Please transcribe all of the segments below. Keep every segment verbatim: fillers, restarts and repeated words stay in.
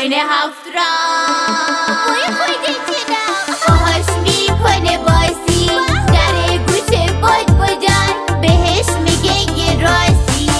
کمون هفت رنگ وای خیلی چرا باهاش میکنه بازی در گوش باد بادن بهش میگه یه رازی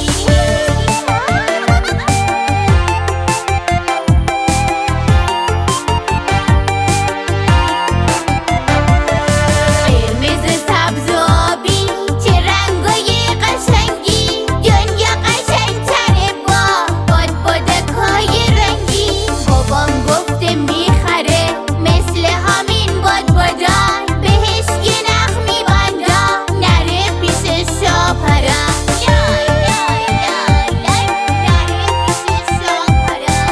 قرمز سبز و آبی چه رنگای قشنگی دنیا قشنگتره با باد بادکای رنگی بابام گفته میخره مثل همین باد بادن بهش یه نخ میبندم نره پیش شاپرم لای لای لای لای نره پیش شاپرم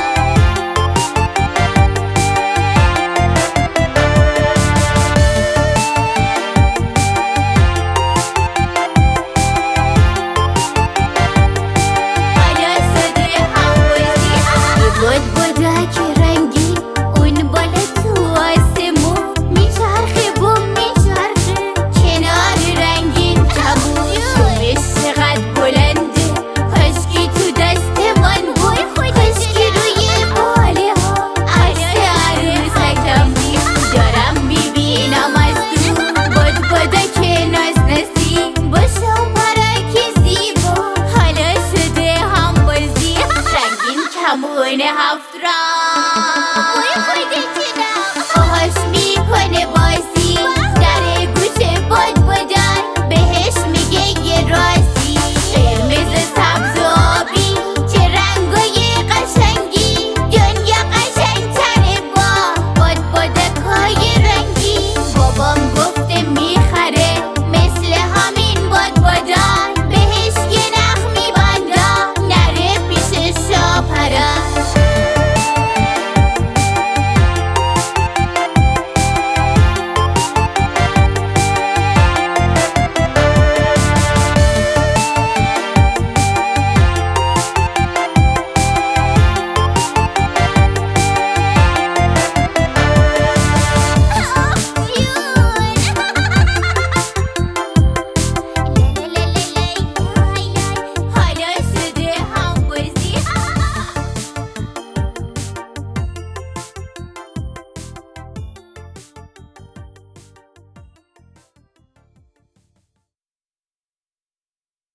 حالا شده حوازی یه باد بادک رنگی اون بالا تو آسمون میچرخه و میچرخه کنار رنگین کبود شومش چقدر بلنده کاشکی تو دستمان بود کاشکی روی باله ها عکس عروسکم بود دارم میبینم از دور باد بادک ناز نسی با شاپرک زیبا حالا شده هم بازی رنگین کمون هفت رنگ